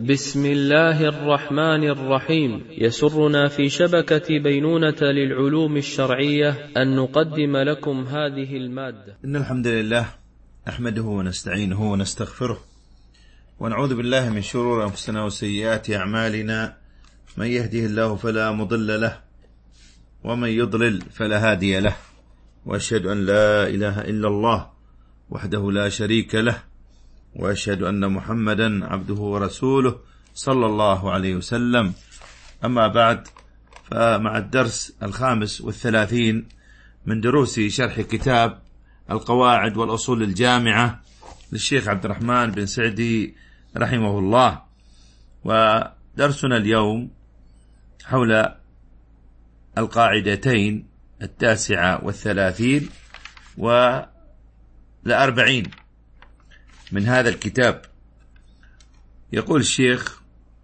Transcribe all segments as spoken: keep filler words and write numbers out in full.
بسم الله الرحمن الرحيم. يسرنا في شبكة بينونة للعلوم الشرعية أن نقدم لكم هذه المادة. إن الحمد لله نحمده ونستعينه ونستغفره ونعوذ بالله من شرور أنفسنا وسيئات أعمالنا، من يهده الله فلا مضل له ومن يضلل فلا هادي له، وأشهد أن لا إله إلا الله وحده لا شريك له، وأشهد أن محمدا عبده ورسوله صلى الله عليه وسلم. أما بعد، فمع الدرس الخامس والثلاثين من دروس شرح كتاب القواعد والأصول الجامعة للشيخ عبد الرحمن بن سعدي رحمه الله، ودرسنا اليوم حول القاعدتين التاسعة والثلاثين والأربعين من هذا الكتاب. يقول الشيخ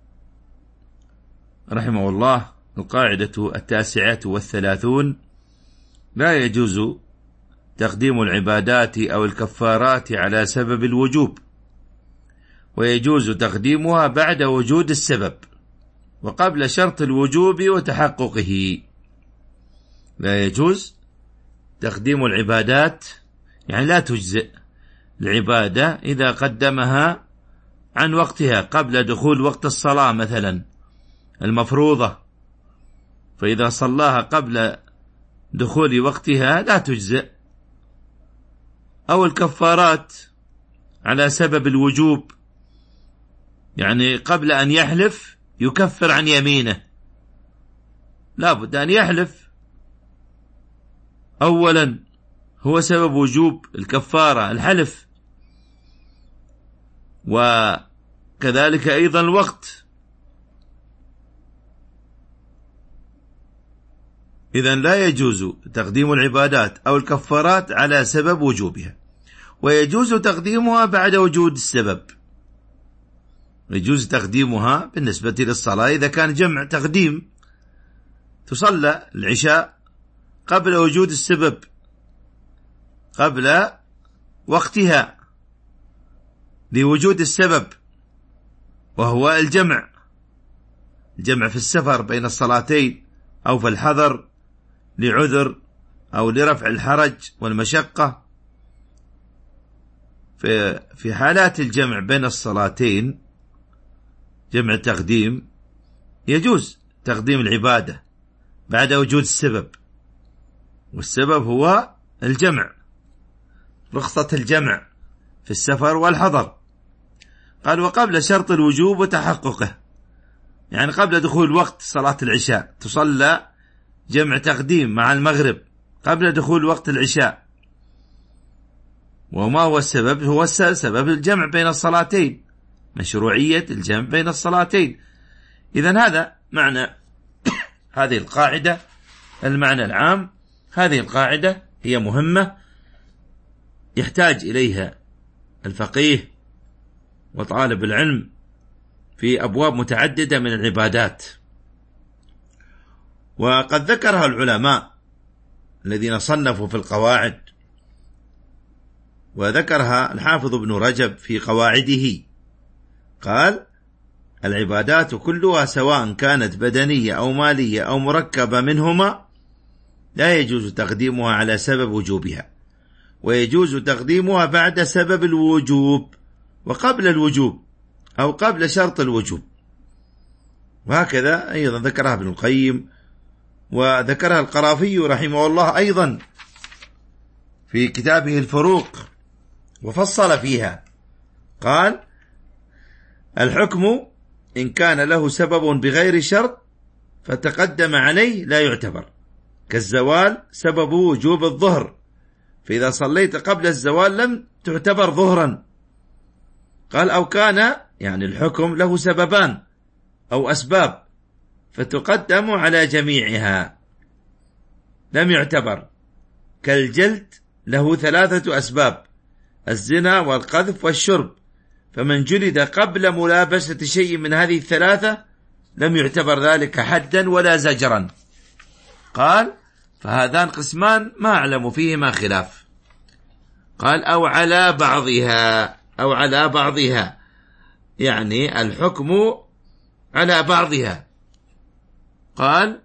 رحمه الله: القاعدة التاسعة والثلاثون: لا يجوز تقديم العبادات أو الكفارات على سبب الوجوب، ويجوز تقديمها بعد وجود السبب وقبل شرط الوجوب وتحققه. لا يجوز تقديم العبادات، يعني لا تجزئ العبادة إذا قدمها عن وقتها قبل دخول وقت الصلاة مثلا المفروضة، فإذا صلاها قبل دخول وقتها لا تجزئ. أو الكفارات على سبب الوجوب، يعني قبل أن يحلف يكفر عن يمينه، لا بد أن يحلف أولا، هو سبب وجوب الكفارة الحلف، وكذلك أيضا الوقت. إذن لا يجوز تقديم العبادات أو الكفارات على سبب وجوبها، ويجوز تقديمها بعد وجود السبب. يجوز تقديمها بالنسبة للصلاة إذا كان جمع تقديم، تصلى العشاء قبل وجود السبب، قبل وقتها لوجود السبب وهو الجمع، الجمع في السفر بين الصلاتين أو في الحضر لعذر أو لرفع الحرج والمشقة. في في حالات الجمع بين الصلاتين، جمع تقديم، يجوز تقديم العبادة بعد وجود السبب، والسبب هو الجمع، رخصة الجمع في السفر والحضر. قال: وقبل شرط الوجوب وتحققه، يعني قبل دخول وقت صلاة العشاء تصلى جمع تقديم مع المغرب قبل دخول وقت العشاء. وما هو السبب؟ هو سبب الجمع بين الصلاتين، مشروعية الجمع بين الصلاتين. إذن هذا معنى هذه القاعدة، المعنى العام. هذه القاعدة هي مهمة يحتاج إليها الفقيه وطالب العلم في أبواب متعددة من العبادات، وقد ذكرها العلماء الذين صنفوا في القواعد، وذكرها الحافظ ابن رجب في قواعده. قال: العبادات كلها سواء كانت بدنية أو مالية أو مركبة منهما لا يجوز تقديمها على سبب وجوبها، ويجوز تقديمها بعد سبب الوجوب وقبل الوجوب أو قبل شرط الوجوب. وهكذا أيضا ذكرها ابن القيم، وذكرها القرافي رحمه الله أيضا في كتابه الفروق، وفصل فيها. قال: الحكم إن كان له سبب بغير شرط فتقدم عليه لا يعتبر، كالزوال سبب وجوب الظهر، فإذا صليت قبل الزوال لم تعتبر ظهرا. قال: أو كان يعني الحكم له سببان أو أسباب فتقدم على جميعها لم يعتبر، كالجلد له ثلاثة أسباب: الزنا والقذف والشرب، فمن جلد قبل ملابسة شيء من هذه الثلاثة لم يعتبر ذلك حدا ولا زجرا. قال: فهذان قسمان ما أعلم فيهما خلاف. قال: أو على بعضها، أو على بعضها، يعني الحكم على بعضها. قال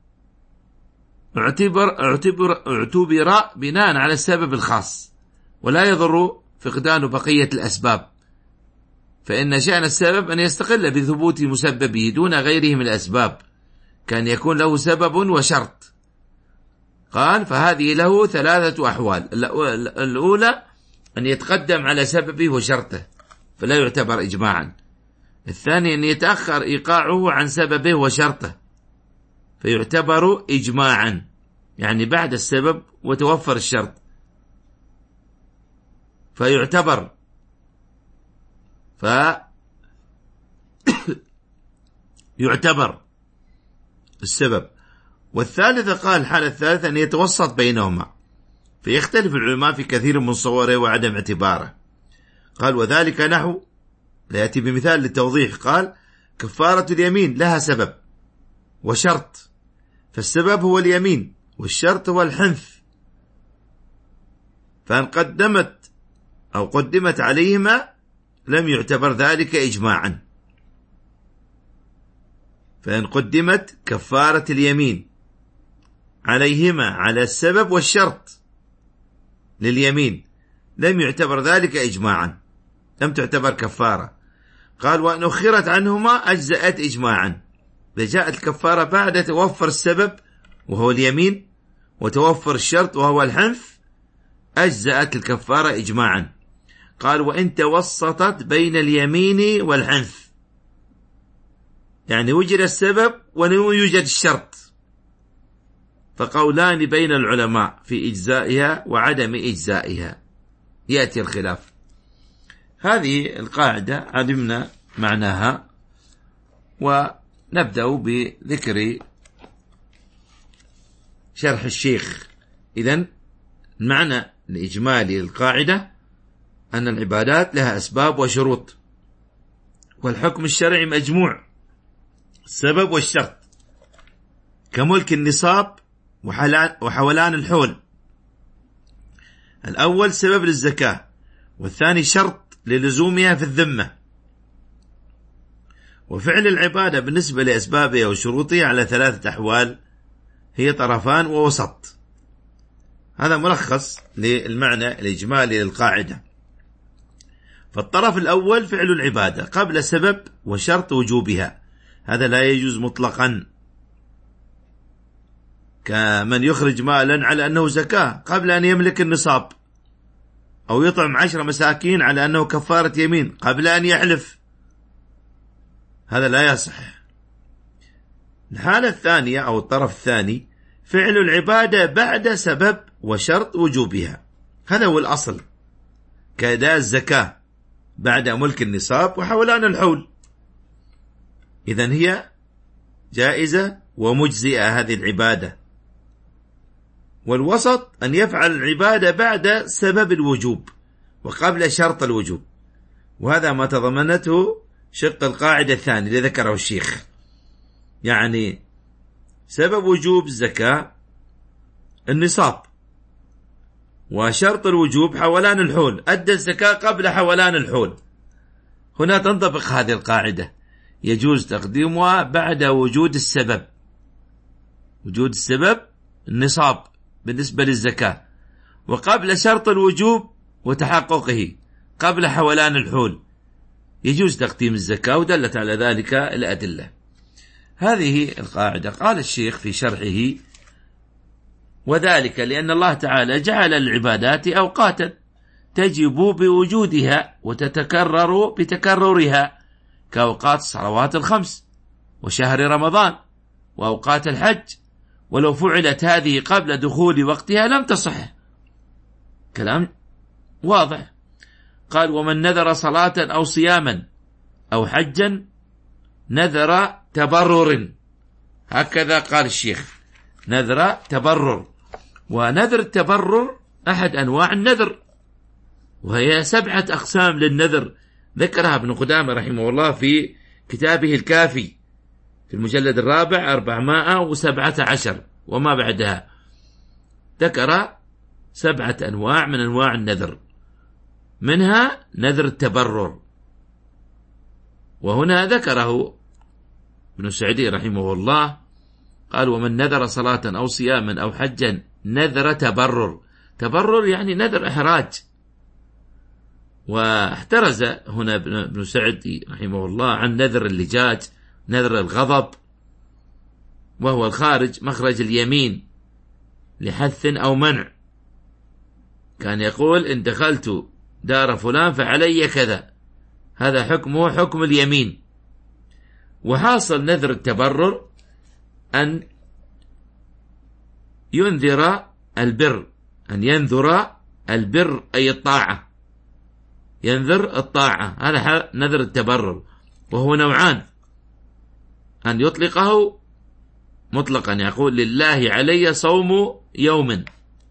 اعتبر, اعتبر, اعتبر بناء على السبب الخاص، ولا يضر فقدان بقية الأسباب، فإن شأن السبب أن يستقل بثبوت مسببه دون غيره من الأسباب، كان يكون له سبب وشرط. قال فهذه له ثلاثة أحوال: الأولى أن يتقدم على سببه وشرطه فلا يعتبر إجماعا. الثاني أن يتأخر إيقاعه عن سببه وشرطه فيعتبر إجماعا، يعني بعد السبب وتوفر الشرط فيعتبر ف يعتبر السبب. والثالثة قال الحالة الثالثة أن يتوسط بينهما، فيختلف العلماء في كثير من صوره وعدم اعتباره. قال وذلك نحو، لا يأتي بمثال للتوضيح، قال كفارة اليمين لها سبب وشرط، فالسبب هو اليمين والشرط هو الحنث، فإن قدمت أو قدمت عليهما لم يعتبر ذلك إجماعا. فإن قدمت كفارة اليمين عليهما على السبب والشرط لليمين لم يعتبر ذلك إجماعا، لم تعتبر كفارة. قال وأن أخرت عنهما أجزأت إجماعا، إذا جاءت الكفارة بعد توفر السبب وهو اليمين وتوفر الشرط وهو الحنث أجزأت الكفارة إجماعا. قال وإن توسطت بين اليمين والحنث، يعني وجد السبب ولم يوجد الشرط، فقولان بين العلماء في إجزائها وعدم إجزائها، يأتي الخلاف. هذه القاعدة علمنا معناها، ونبدأ بذكر شرح الشيخ. إذن المعنى الإجمالي للقاعدة أن العبادات لها أسباب وشروط، والحكم الشرعي مجموع السبب والشرط، كملك النصاب وحولان الحول. الأول سبب للزكاة، والثاني شرط للزومها في الذمة. وفعل العبادة بالنسبة لأسبابها وشروطها على ثلاثة أحوال، هي طرفان ووسط. هذا ملخص للمعنى الإجمالي للقاعدة. فالطرف الأول فعل العبادة قبل سبب وشرط وجوبها، هذا لا يجوز مطلقا، كمن يخرج مالا على أنه زكاة قبل أن يملك النصاب، أو يطعم عشر مساكين على أنه كفارة يمين قبل أن يحلف، هذا لا يصح. الحالة الثانية أو الطرف الثاني فعل العبادة بعد سبب وشرط وجوبها، هذا هو الأصل، كأداء الزكاة بعد ملك النصاب وحولان الحول. إذن هي جائزة ومجزئة هذه العبادة. والوسط أن يفعل العبادة بعد سبب الوجوب وقبل شرط الوجوب، وهذا ما تضمنته شق القاعدة الثانية اللي ذكره الشيخ، يعني سبب وجوب الزكاة النصاب، وشرط الوجوب حولان الحول، أدى الزكاة قبل حولان الحول. هنا تنطبق هذه القاعدة، يجوز تقديمها بعد وجود السبب، وجود السبب النصاب بالنسبة للزكاة، وقبل شرط الوجوب وتحققه قبل حولان الحول يجوز تقديم الزكاة، ودلت على ذلك الأدلة. هذه القاعدة. قال الشيخ في شرحه وذلك لأن الله تعالى جعل العبادات أوقاتا تجب بوجودها وتتكرر بتكررها، كأوقات الصلوات الخمس وشهر رمضان وأوقات الحج، ولو فعلت هذه قبل دخول وقتها لم تصح. كلام واضح. قال ومن نذر صلاة أو صياما أو حجا نذر تبرر، هكذا قال الشيخ، نذر تبرر. ونذر التبرر أحد أنواع النذر، وهي سبعة أقسام للنذر ذكرها ابن قدامة رحمه الله في كتابه الكافي في المجلد الرابع أربعمائة وسبعة عشر وما بعدها، ذكر سبعة أنواع من أنواع النذر، منها نذر التبرر. وهنا ذكره ابن سعدي رحمه الله، قال: ومن نذر صلاة أو صياما أو حجا نذر تبرر. تبرر يعني نذر إحراج. واحترز هنا ابن سعدي رحمه الله عن نذر اللجاج، نذر الغضب، وهو الخارج مخرج اليمين لحث أو منع. كان يقول: إن دخلت دار فلان فعلي كذا، هذا حكمه حكم اليمين. وحاصل نذر التبرر أن ينذر البر، أن ينذر البر أي الطاعة، ينذر الطاعة، هذا نذر التبرر. وهو نوعان: أن يطلقه مطلقا، يقول: لله علي صوم يوم.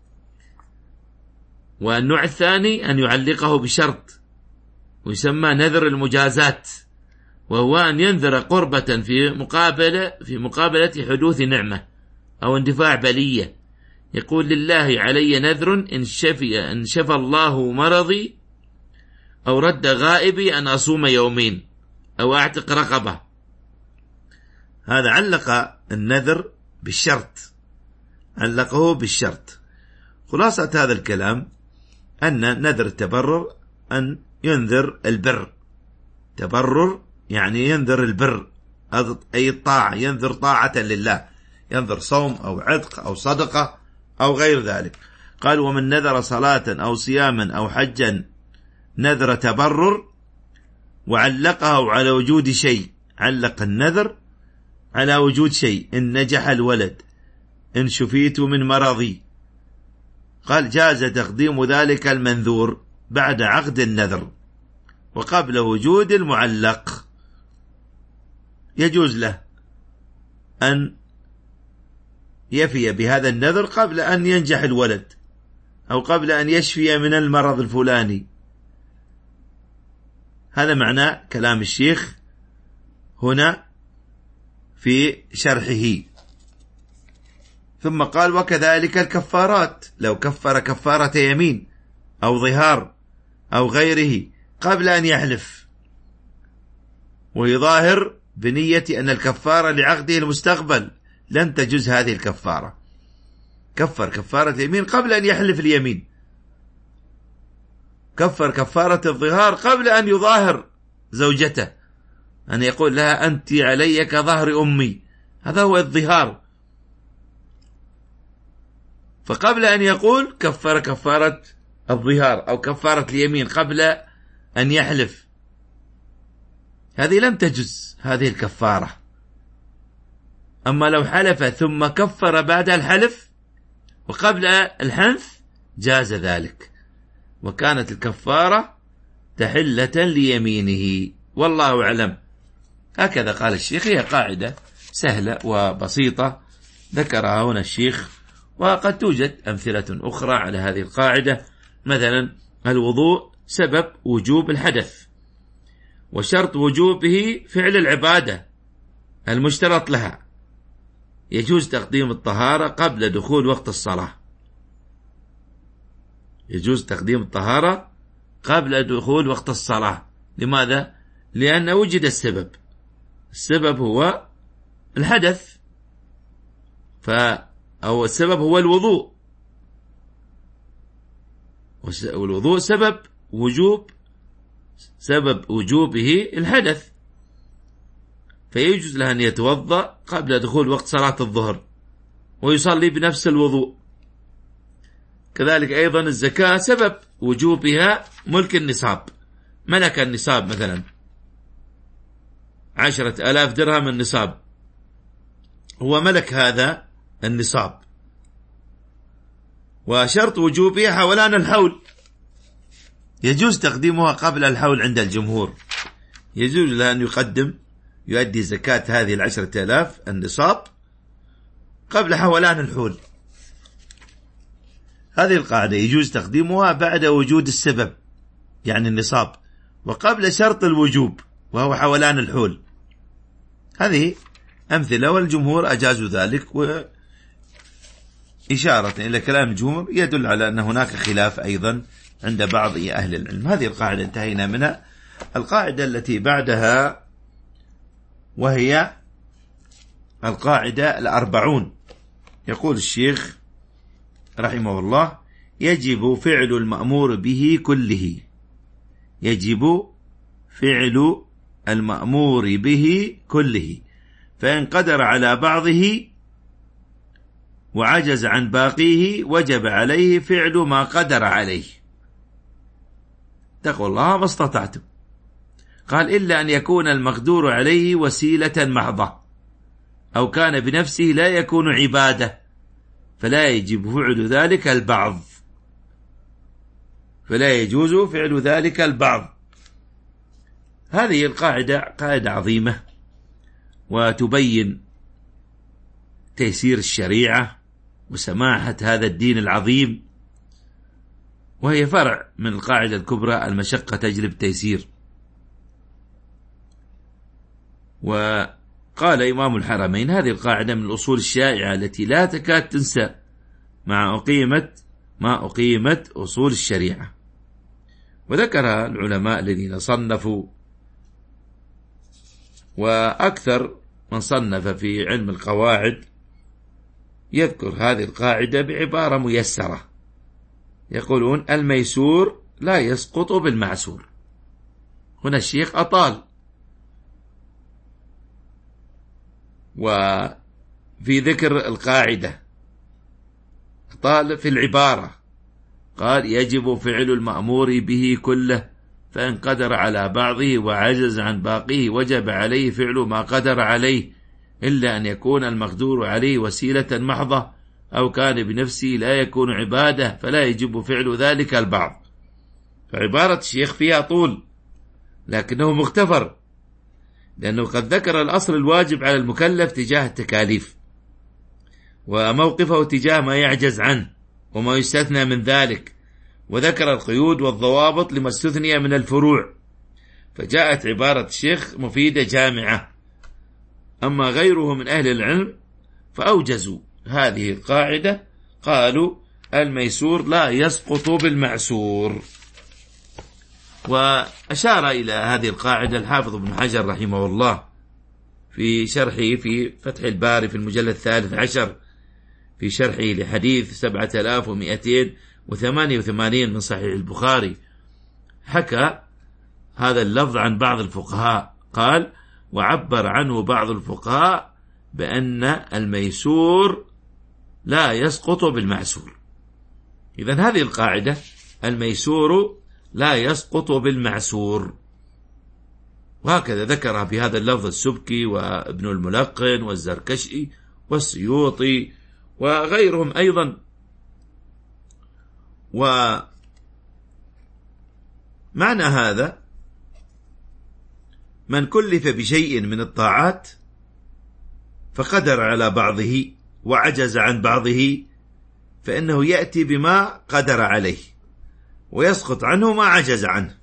والنوع الثاني أن يعلقه بشرط، ويسمى نذر المجازات، وهو أن ينذر قربة في مقابلة في مقابلة حدوث نعمة أو اندفاع بلية. يقول: لله علي نذر إن شفي إن شفى الله مرضي أو رد غائبي أن أصوم يومين أو أعتق رقبة. هذا علق النذر بالشرط، علقه بالشرط. خلاصة هذا الكلام أن نذر التبرر أن ينذر البر. تبرر يعني ينذر البر أي الطاعة، ينذر طاعة لله، ينذر صوم أو عتق أو صدقة أو غير ذلك. قال: ومن نذر صلاة أو صياما أو حجا نذر تبرر وعلقه على وجود شيء. علق النذر على وجود شيء: إن نجح الولد، إن شفيت من مرضي. قال: جاز تقديم ذلك المنذور بعد عقد النذر وقبل وجود المعلق. يجوز له أن يفي بهذا النذر قبل أن ينجح الولد أو قبل أن يشفي من المرض الفلاني. هذا معنى كلام الشيخ هنا في شرحه. ثم قال: وكذلك الكفارات، لو كفر كفارة يمين أو ظهار أو غيره قبل أن يحلف ويظاهر بنية أن الكفارة لعقده المستقبل، لن تجوز هذه الكفارة. كفر كفارة يمين قبل أن يحلف اليمين، كفر كفارة الظهار قبل أن يظاهر زوجته، أن يقول لها: أنت علي كظهر أمي، هذا هو الظهار. فقبل أن يقول كفر كفارة الظهار أو كفارة اليمين قبل أن يحلف، هذه لم تجز هذه الكفارة. أما لو حلف ثم كفر بعد الحلف وقبل الحنث جاز ذلك، وكانت الكفارة تحلة ليمينه. والله أعلم. هكذا قال الشيخ. هي قاعدة سهلة وبسيطة ذكرها هنا الشيخ، وقد توجد أمثلة أخرى على هذه القاعدة. مثلا الوضوء سبب وجوب الحدث، وشرط وجوبه فعل العبادة المشترط لها. يجوز تقديم الطهارة قبل دخول وقت الصلاة، يجوز تقديم الطهارة قبل دخول وقت الصلاة. لماذا؟ لأن وجد السبب، السبب هو الحدث، ف أو السبب هو الوضوء، والوضوء سبب وجوب، سبب وجوبه الحدث، فيجوز له أن يتوضأ قبل دخول وقت صلاة الظهر ويصلي بنفس الوضوء. كذلك أيضا الزكاة سبب وجوبها ملك النصاب. ملك النصاب مثلا عشرة آلاف درهم النصاب، هو ملك هذا النصاب، وشرط وجوبها حولان الحول، يجوز تقديمها قبل الحول عند الجمهور. يجوز له أن يقدم يؤدي زكاة هذه العشرة آلاف النصاب قبل حولان الحول. هذه القاعدة يجوز تقديمها بعد وجود السبب يعني النصاب، وقبل شرط الوجوب وهو حولان الحول. هذه أمثلة، والجمهور أجازوا ذلك، وإشارة إلى كلام الجمهور يدل على أن هناك خلاف أيضا عند بعض أهل العلم. هذه القاعدة انتهينا منها. القاعدة التي بعدها وهي القاعدة الأربعون. يقول الشيخ رحمه الله: يجب فعل المأمور به كله، يجب فعل المأمور به كله، فإن قدر على بعضه وعجز عن باقيه وجب عليه فعل ما قدر عليه. اتقوا الله ما استطعتم. قال: إلا أن يكون المقدور عليه وسيلة محضة، أو كان بنفسه لا يكون عبادة، فلا يجب فعل ذلك البعض، فلا يجوز فعل ذلك البعض. هذه القاعدة قاعدة عظيمة، وتبين تيسير الشريعة وسماحة هذا الدين العظيم، وهي فرع من القاعدة الكبرى: المشقة تجلب التيسير. وقال إمام الحرمين: هذه القاعدة من الأصول الشائعة التي لا تكاد تنسى مع أقيمت ما أقيمت أصول الشريعة. وذكر العلماء الذين صنفوا، وأكثر من صنف في علم القواعد يذكر هذه القاعدة بعبارة ميسرة، يقولون: الميسور لا يسقط بالمعسور. هنا الشيخ أطال، وفي ذكر القاعدة أطال في العبارة، قال: يجب فعل المأمور به كله، فإن قدر على بعضه وعجز عن باقيه وجب عليه فعل ما قدر عليه، إلا أن يكون المقدور عليه وسيلة محضة، أو كان بنفسه لا يكون عبادة، فلا يجب فعل ذلك البعض. فعبارة الشيخ فيها طول، لكنه مغتفر، لأنه قد ذكر الأصل الواجب على المكلف تجاه التكاليف، وموقفه تجاه ما يعجز عنه وما يستثنى من ذلك، وذكر القيود والضوابط لما استثني من الفروع. فجاءت عبارة الشيخ مفيدة جامعة. أما غيره من أهل العلم فأوجزوا هذه القاعدة، قالوا: الميسور لا يسقط بالمعسور. وأشار إلى هذه القاعدة الحافظ ابن حجر رحمه الله في شرحه في فتح الباري في المجلد الثالث عشر، في شرحه لحديث سبعة آلاف ومئتين وثمانية وثمانين من صحيح البخاري. حكى هذا اللفظ عن بعض الفقهاء، قال: وعبر عنه بعض الفقهاء بأن الميسور لا يسقط بالمعسور. إذن هذه القاعدة: الميسور لا يسقط بالمعسور. وهكذا ذكرها في هذا اللفظ السبكي وابن الملقن والزركشي والسيوطي وغيرهم أيضا. ومعنى هذا: من كلف بشيء من الطاعات فقدر على بعضه وعجز عن بعضه، فإنه يأتي بما قدر عليه ويسقط عنه ما عجز عنه.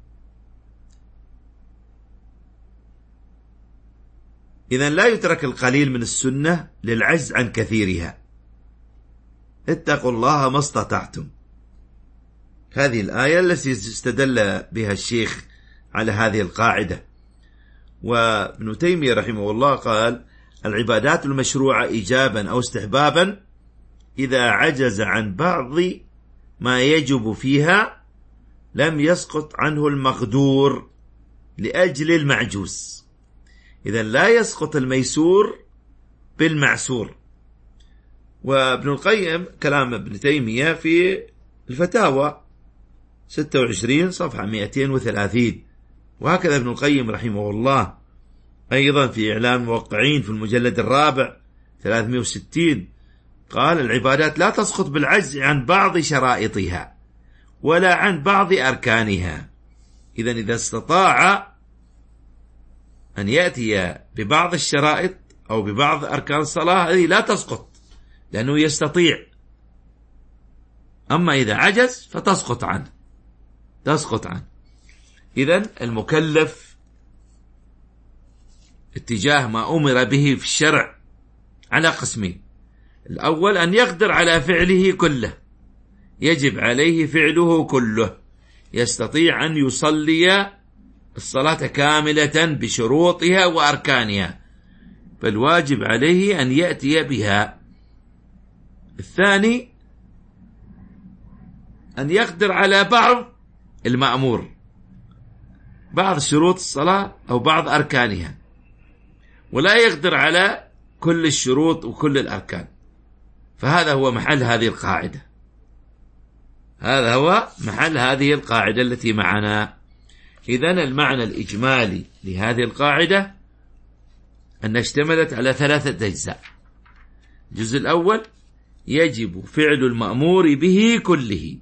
إذن لا يترك القليل من السنة للعجز عن كثيرها. اتقوا الله ما استطعتم. هذه الآية التي استدل بها الشيخ على هذه القاعدة. وابن تيمية رحمه الله قال: العبادات المشروعة إيجابا أو استحبابا إذا عجز عن بعض ما يجب فيها لم يسقط عنه المقدور لأجل المعجوز. إذن لا يسقط الميسور بالمعسور. وابن القيم كلام ابن تيمية في الفتاوى ستة وعشرين صفحة مئتين وثلاثين. وهكذا ابن القيم رحمه الله أيضا في إعلام الموقعين في المجلد الرابع ثلاثمئة وستين قال: العبادات لا تسقط بالعجز عن بعض شرائطها ولا عن بعض أركانها. إذن إذا استطاع أن يأتي ببعض الشرائط أو ببعض أركان الصلاة هذه لا تسقط، لأنه يستطيع. أما إذا عجز فتسقط عنه تسقط عنه. إذن المكلف اتجاه ما أمر به في الشرع على قسمين: الأول أن يقدر على فعله كله، يجب عليه فعله كله، يستطيع أن يصلي الصلاة كاملة بشروطها وأركانها، فالواجب عليه أن يأتي بها. الثاني أن يقدر على بعض المأمور، بعض شروط الصلاة أو بعض أركانها، ولا يقدر على كل الشروط وكل الأركان. فهذا هو محل هذه القاعدة، هذا هو محل هذه القاعدة التي معنا. إذن المعنى الإجمالي لهذه القاعدة أن اشتملت على ثلاثة أجزاء. الجزء الأول يجب فعل المأمور به كله،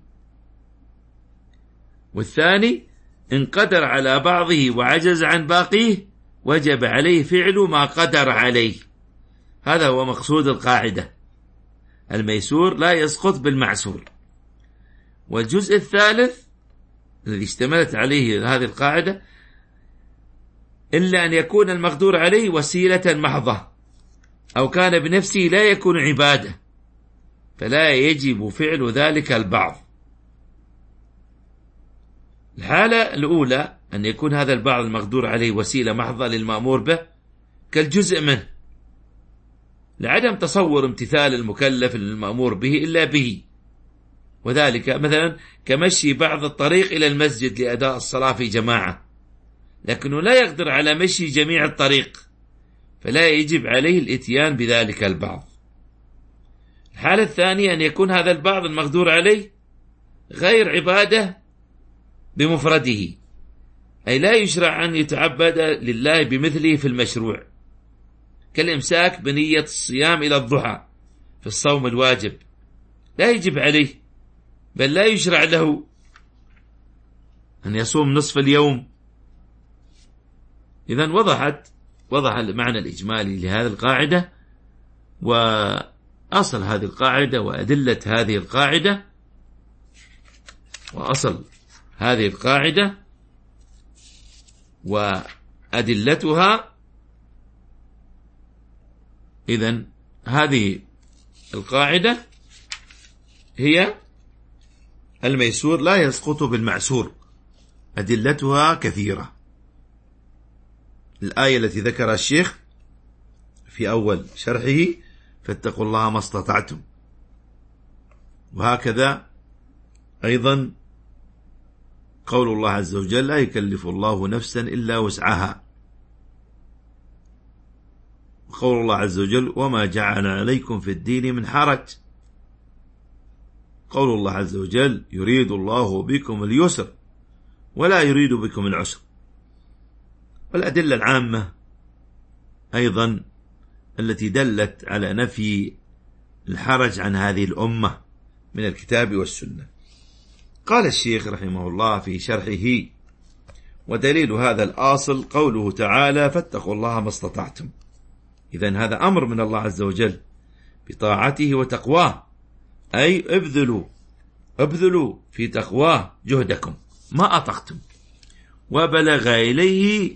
والثاني إن قدر على بعضه وعجز عن باقيه وجب عليه فعل ما قدر عليه. هذا هو مقصود القاعدة، الميسور لا يسقط بالمعسور. والجزء الثالث الذي اشتملت عليه هذه القاعدة إلا أن يكون المقدور عليه وسيلة محضة أو كان بنفسه لا يكون عبادة، فلا يجب فعل ذلك البعض. الحالة الأولى أن يكون هذا البعض المقدور عليه وسيلة محضة للمأمور به كالجزء منه، لعدم تصور امتثال المكلف للمأمور به إلا به، وذلك مثلا كمشي بعض الطريق إلى المسجد لأداء الصلاة في جماعة، لكنه لا يقدر على مشي جميع الطريق، فلا يجب عليه الاتيان بذلك البعض. الحالة الثانية أن يكون هذا البعض المقدور عليه غير عبادة بمفرده، أي لا يشرع أن يتعبد لله بمثله في المشروع، كالإمساك بنية الصيام إلى الضحى في الصوم الواجب، لا يجب عليه، بل لا يشرع له أن يصوم نصف اليوم. إذن وضحت وضح المعنى الإجمالي لهذه القاعدة، وأصل هذه القاعدة وأدلة هذه القاعدة وأصل هذه القاعدة وأدلتها. إذن هذه القاعدة هي الميسور لا يسقط بالمعسور، أدلتها كثيرة. الآية التي ذكرها الشيخ في أول شرحه فاتقوا الله ما استطعتم، وهكذا أيضا قول الله عز وجل لا يكلف الله نفسا إلا وسعها، وقول الله عز وجل وما جعل عليكم في الدين من حرج، قول الله عز وجل يريد الله بكم اليسر ولا يريد بكم العسر. والأدلة العامة أيضا التي دلت على نفي الحرج عن هذه الأمة من الكتاب والسنة. قال الشيخ رحمه الله في شرحه ودليل هذا الآصل قوله تعالى فاتقوا الله ما استطعتم. إذن هذا أمر من الله عز وجل بطاعته وتقواه، أي ابذلوا ابذلوا في تقواه جهدكم ما أطقتم وبلغ إليه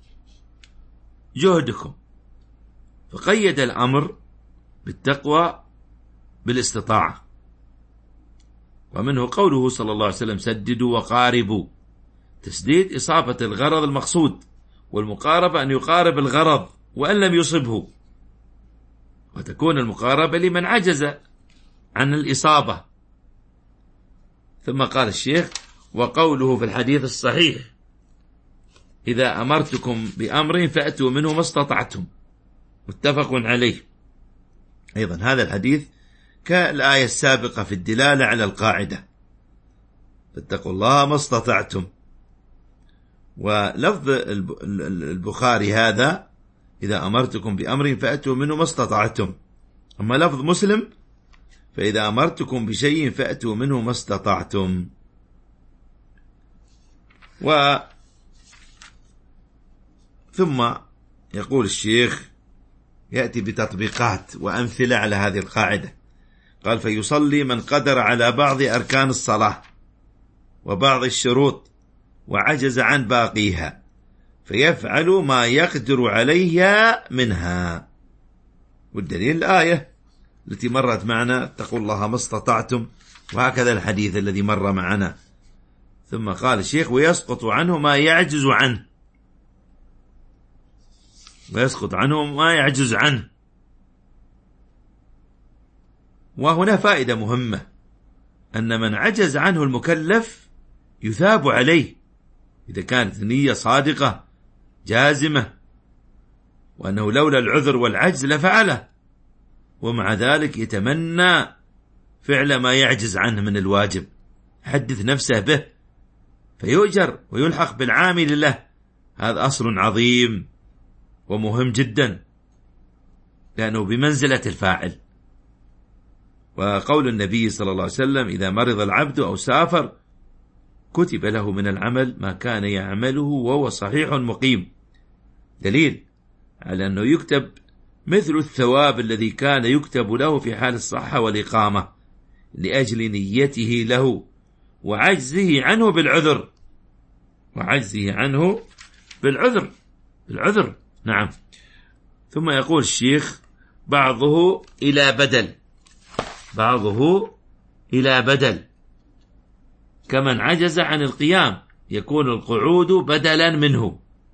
جهدكم، فقيد الأمر بالتقوى بالاستطاعة. ومنه قوله صلى الله عليه وسلم سددوا وقاربوا، تسديد إصابة الغرض المقصود، والمقاربة أن يقارب الغرض وأن لم يصبه، وتكون المقاربة لمن عجز عن الإصابة. ثم قال الشيخ وقوله في الحديث الصحيح إذا أمرتكم بأمر فأتوا منه ما استطعتم، متفق عليه. أيضا هذا الحديث كالآية السابقة في الدلالة على القاعدة فاتقوا الله ما استطعتم. ولفظ البخاري هذا إذا أمرتكم بأمر فأتوا منه ما استطعتم، أما لفظ مسلم فإذا أمرتكم بشيء فأتوا منه ما استطعتم. و ثم يقول الشيخ يأتي بتطبيقات وأمثلة على هذه القاعدة. قال فيصلي من قدر على بعض أركان الصلاة وبعض الشروط وعجز عن باقيها فيفعل ما يقدر عليها منها. والدليل الآية التي مرت معنا اتقوا الله ما استطعتم، وهكذا الحديث الذي مر معنا. ثم قال الشيخ ويسقط عنه ما يعجز عنه، ويسقط عنه ما يعجز عنه. وهنا فائدة مهمة، أن من عجز عنه المكلف يثاب عليه إذا كانت النية صادقة جازمة، وأنه لولا العذر والعجز لفعله، ومع ذلك يتمنى فعل ما يعجز عنه من الواجب، يحدث نفسه به فيؤجر ويلحق بالعامل له. هذا أصل عظيم ومهم جدا، لأنه بمنزلة الفاعل. وقول النبي صلى الله عليه وسلم إذا مرض العبد أو سافر كتب له من العمل ما كان يعمله وهو صحيح مقيم، دليل على أنه يكتب مثل الثواب الذي كان يكتب له في حال الصحة والإقامة لأجل نيته له وعجزه عنه بالعذر، وعجزه عنه بالعذر بالعذر نعم. ثم يقول الشيخ بعضه إلى بدل، بعضه إلى بدل كمن عجز عن القيام يكون القعود بدلا منه.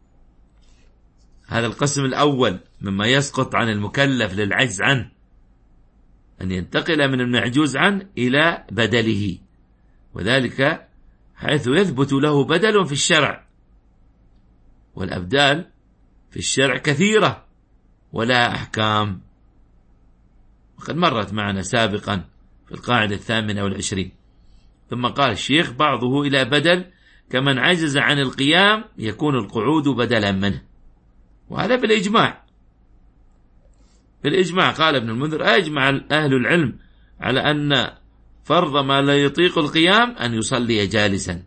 هذا القسم الأول مما يسقط عن المكلف للعجز عنه، أن ينتقل من المعجوز عنه إلى بدله، وذلك حيث يثبت له بدل في الشرع، والأبدال في الشرع كثيرة ولا أحكام، وقد مرت معنا سابقا في القاعدة الثامنة والعشرين. ثم قال الشيخ بعضه إلى بدل كمن عجز عن القيام يكون القعود بدلا منه، وهذا بالإجماع. بالإجماع قال ابن المنذر أجمع أهل العلم على أن فرض ما لا يطيق القيام أن يصلي جالسا.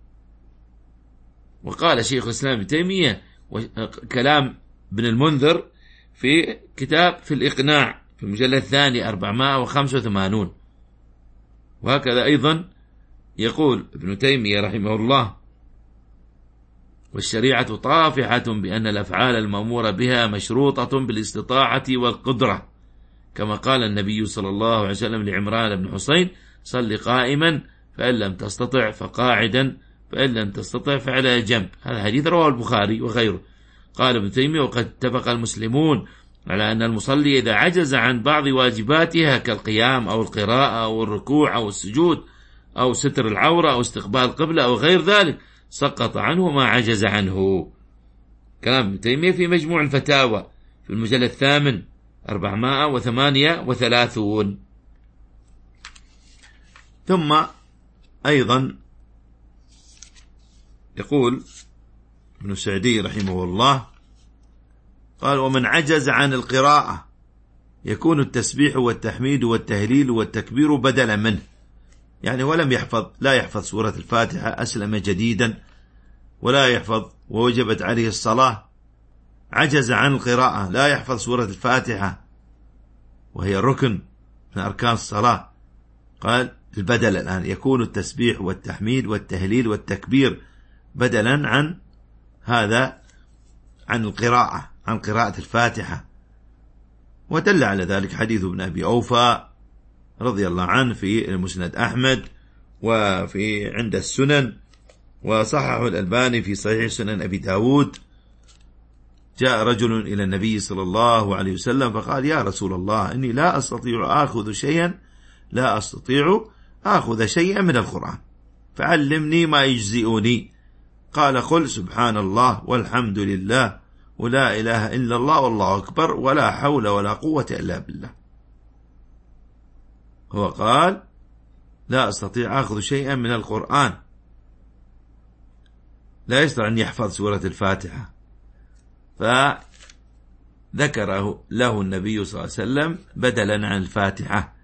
وقال شيخ الإسلام ابن تيمية كلام ابن المنذر في كتاب في الإقناع في المجلد الثاني أربعمائة وخمسة وثمانين. وهكذا أيضا يقول ابن تيمية رحمه الله والشريعة طافحة بأن الأفعال المأمورة بها مشروطة بالاستطاعة والقدرة، كما قال النبي صلى الله عليه وسلم لعمران بن حسين صل قائما فإن لم تستطع فقاعدا فإن لم تستطع فعلى جنب. هذا حديث رواه البخاري وغيره. قال ابن تيمية وقد اتفق المسلمون على أن المصلي إذا عجز عن بعض واجباتها كالقيام أو القراءة أو الركوع أو السجود أو ستر العورة أو استقبال القبلة أو غير ذلك سقط عنه ما عجز عنه. كلام ابن تيمية في مجموع الفتاوى في المجلد الثامن أربعمائة وثمانية وثلاثون. ثم أيضا يقول ابن سعدي رحمه الله قال ومن عجز عن القراءة يكون التسبيح والتحميد والتهليل والتكبير بدلا منه، يعني ولم يحفظ لا يحفظ سورة الفاتحة أسلم جديدا ولا يحفظ ووجبت عليه الصلاة، عجز عن القراءة لا يحفظ سورة الفاتحة وهي ركن من أركان الصلاة. قال البدل الآن يكون التسبيح والتحميد والتهليل والتكبير بدلا عن هذا عن القراءة عن قراءة الفاتحة. ودل على ذلك حديث ابن أبي أوفى رضي الله عنه في المسند أحمد وفي عند السنن، وصححه الألباني في صحيح سنن أبي داود. جاء رجل إلى النبي صلى الله عليه وسلم فقال يا رسول الله إني لا أستطيع آخذ شيئا لا أستطيع آخذ شيئا من القرآن فعلمني ما يجزئني. قال قل سبحان الله والحمد لله ولا إله إلا الله والله أكبر ولا حول ولا قوة إلا بالله. هو قال لا أستطيع أخذ شيئا من القرآن، لا يستطيع أن يحفظ سورة الفاتحة، فذكره له النبي صلى الله عليه وسلم بدلا عن الفاتحة.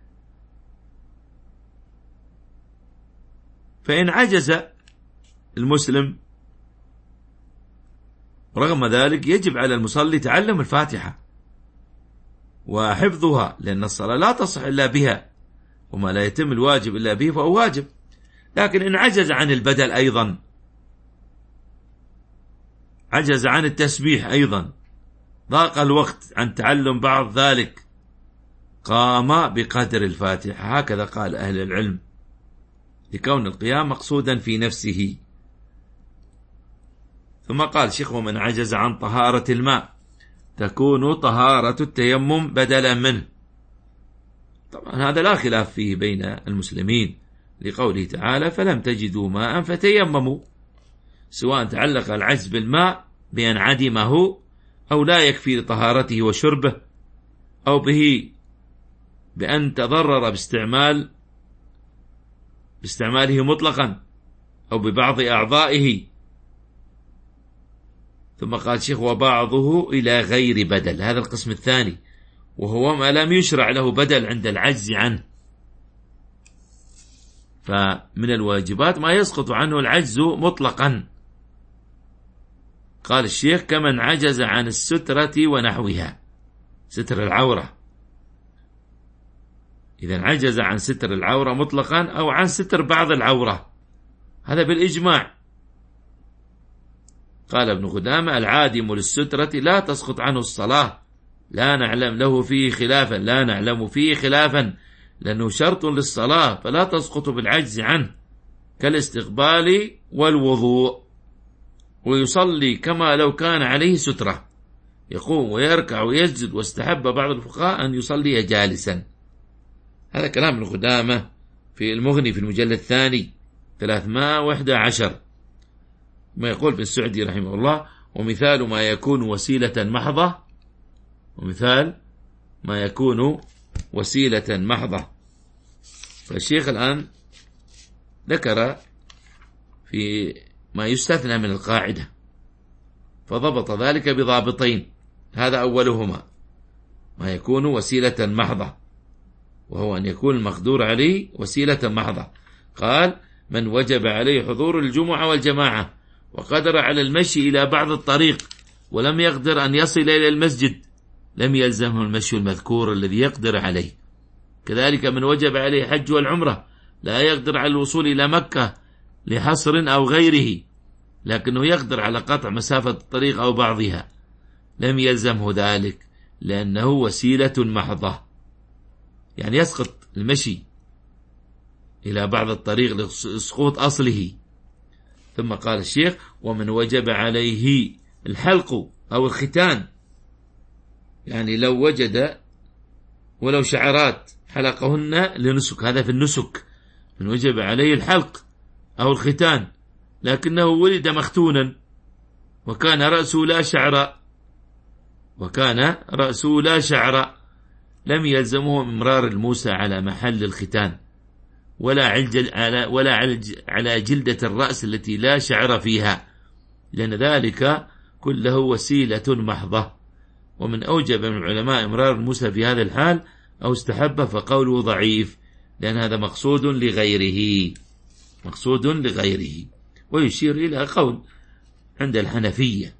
فإن عجز المسلم رغم ذلك يجب على المصلي تعلم الفاتحة وحفظها، لأن الصلاة لا تصح إلا بها، وما لا يتم الواجب إلا به فهو واجب. لكن إن عجز عن البدل أيضا، عجز عن التسبيح أيضا، ضاق الوقت عن تعلم بعض ذلك، قام بقدر الفاتحة. هكذا قال أهل العلم. لكون القيام مقصودا في نفسه. ثم قال شيخ: ومن عجز عن طهارة الماء تكون طهارة التيمم بدلا منه. طبعا هذا لا خلاف فيه بين المسلمين، لقوله تعالى: فلم تجدوا ماء فتيمموا، سواء تعلق العجز بالماء بأن عدمه أو لا يكفي لطهارته وشربه، أو به بأن تضرر باستعمال باستعماله مطلقا أو ببعض أعضائه. ثم قال شيخ: وبعضه إلى غير بدل، هذا القسم الثاني، وهو ما لم يشرع له بدل عند العجز عنه. فمن الواجبات ما يسقط عنه العجز مطلقا. قال الشيخ: كمن عجز عن السترة ونحوها، ستر العورة، إذا عجز عن ستر العورة مطلقا أو عن ستر بعض العورة، هذا بالإجماع. قال ابن قدامة: العادم للسترة لا تسقط عنه الصلاة، لا نعلم له فيه خلافا، لا نعلم فيه خلافا، لأنه شرط للصلاة فلا تسقط بالعجز عنه، كالاستقبال والوضوء، ويصلي كما لو كان عليه سترة، يقوم ويركع ويسجد. واستحب بعض الفقهاء أن يصلي جالسا. هذا كلام ابن قدامة في المغني في المجلد الثاني ثلاثمائة وإحدى عشر. ما يقول ابن السعدي رحمه الله: ومثال ما يكون وسيلة محضة، ومثال ما يكون وسيلة محضة. فالشيخ الآن ذكر في ما يستثنى من القاعدة، فضبط ذلك بضابطين. هذا أولهما ما يكون وسيلة محضة، وهو أن يكون المقدور عليه وسيلة محضة. قال: من وجب عليه حضور الجمعة والجماعة وقدر على المشي إلى بعض الطريق ولم يقدر أن يصل إلى المسجد لم يلزمه المشي المذكور الذي يقدر عليه. كذلك من وجب عليه حج والعمرة لا يقدر على الوصول إلى مكة لحصر أو غيره، لكنه يقدر على قطع مسافة الطريق أو بعضها، لم يلزمه ذلك لأنه وسيلة محضة، يعني يسقط المشي إلى بعض الطريق لسقوط أصله. ثم قال الشيخ: ومن وجب عليه الحلق أو الختان، يعني لو وجد ولو شعرات حلقهن لنسك، هذا في النسك، من وجب عليه الحلق أو الختان، لكنه ولد مختونا وكان رأسه لا شعر وكان رأسه لا شعر لم يلزمه إمرار الموسى على محل الختان، ولا على على ولا على جلدة الرأس التي لا شعر فيها، لأن ذلك كله وسيلة محضة. ومن أوجب من العلماء إمرار الموسى في هذا الحال أو استحب فقوله ضعيف، لأن هذا مقصود لغيره مقصود لغيره ويشير إلى قول عند الحنفية.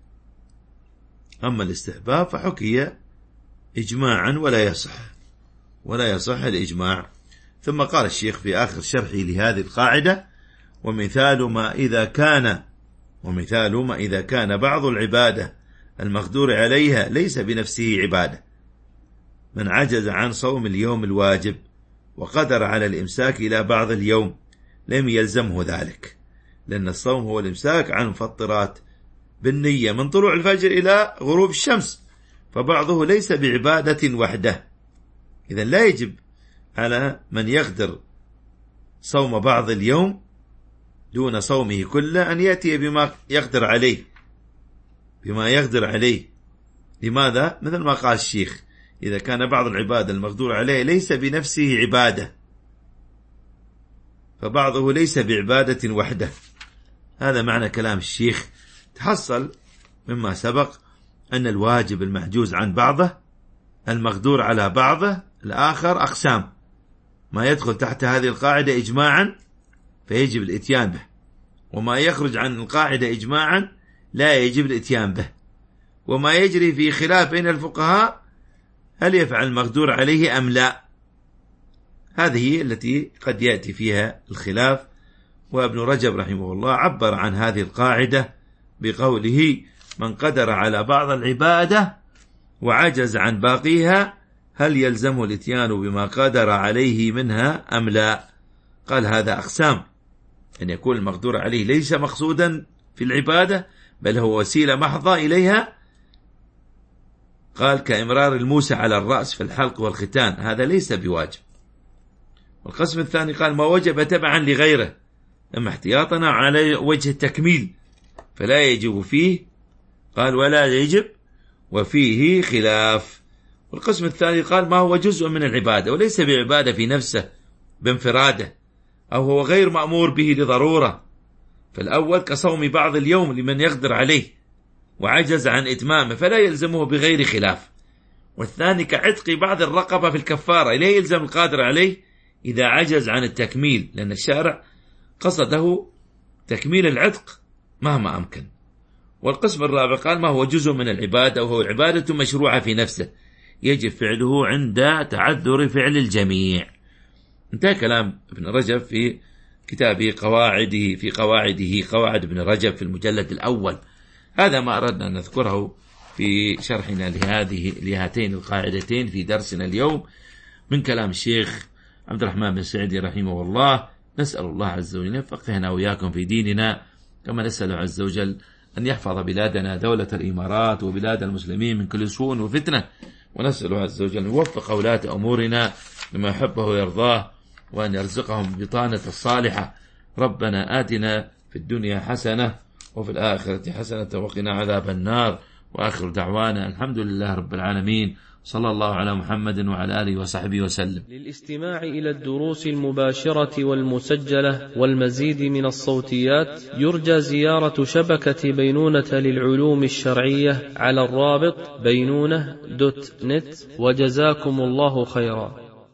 أما الاستحباب فحكي إجماعا ولا يصح ولا يصح الإجماع. ثم قال الشيخ في آخر شرحه لهذه القاعدة: ومثال ما إذا كان ومثال ما إذا كان بعض العبادة المقدور عليها ليس بنفسه عبادة. من عجز عن صوم اليوم الواجب وقدر على الإمساك إلى بعض اليوم لم يلزمه ذلك، لأن الصوم هو الإمساك عن المفطرات بالنية من طلوع الفجر إلى غروب الشمس، فبعضه ليس بعبادة وحده. إذن لا يجب على من يقدر صوم بعض اليوم دون صومه كله أن يأتي بما يقدر عليه بما يقدر عليه لماذا؟ مثل ما قال الشيخ: إذا كان بعض العبادة المقدور عليه ليس بنفسه عبادة، فبعضه ليس بعبادة وحده. هذا معنى كلام الشيخ. تحصل مما سبق أن الواجب المحجوز عن بعضه المقدور على بعضه الآخر أقسام، ما يدخل تحت هذه القاعدة إجماعا فيجب الإتيان به، وما يخرج عن القاعدة إجماعا لا يجب الإتيان به، وما يجري في خلاف بين الفقهاء هل يفعل المقدور عليه أم لا. هذه التي قد يأتي فيها الخلاف. وابن رجب رحمه الله عبر عن هذه القاعدة بقوله: من قدر على بعض العبادة وعجز عن باقيها هل يلزمه الاتيان بما قدر عليه منها أم لا؟ قال: هذا أقسام، أن يكون المقدور عليه ليس مقصودا في العبادة بل هو وسيلة محضة إليها. قال كإمرار الموسى على الرأس في الحلق والختان، هذا ليس بواجب. والقسم الثاني قال ما وجب تبعا لغيره، أما احتياطنا على وجه التكميل فلا يجب فيه، قال ولا يجب وفيه خلاف. والقسم الثاني قال ما هو جزء من العبادة وليس بعبادة في نفسه بانفراده، أو هو غير مأمور به لضرورة، فالأول كصوم بعض اليوم لمن يقدر عليه وعجز عن إتمامه فلا يلزمه بغير خلاف، والثاني كعتق بعض الرقبة في الكفارة لا يلزم القادر عليه إذا عجز عن التكميل، لأن الشارع قصده تكميل العتق مهما أمكن. والقسم الرابع قال ما هو جزء من العبادة وهو عبادة مشروعة في نفسه يجب فعله عند تعذر فعل الجميع. انتهى كلام ابن رجب في كتابه قواعده في قواعده قواعد ابن رجب في المجلد الأول. هذا ما أردنا أن نذكره في شرحنا لهذه لهاتين القاعدتين في درسنا اليوم من كلام الشيخ عبد الرحمن بن سعدي رحمه الله. نسأل الله عز وجل يفقهنا وإياكم في ديننا، كما نسأل عز وجل أن يحفظ بلادنا دولة الإمارات وبلاد المسلمين من كل سوء وفتنة، ونسأل عز وجل أن يوفق ولاة أمورنا لما يحبه ويرضاه، وأن يرزقهم بطانة الصالحة. ربنا آتنا في الدنيا حسنة وفي الآخرة حسنة وقنا عذاب النار. وآخر دعوانا الحمد لله رب العالمين، صلى الله على محمد وعلى آله وصحبه وسلم. للاستماع إلى الدروس المباشرة والمسجلة والمزيد من الصوتيات يرجى زيارة شبكة بينونة للعلوم الشرعية على الرابط بينونة دوت نت، وجزاكم الله خيرا.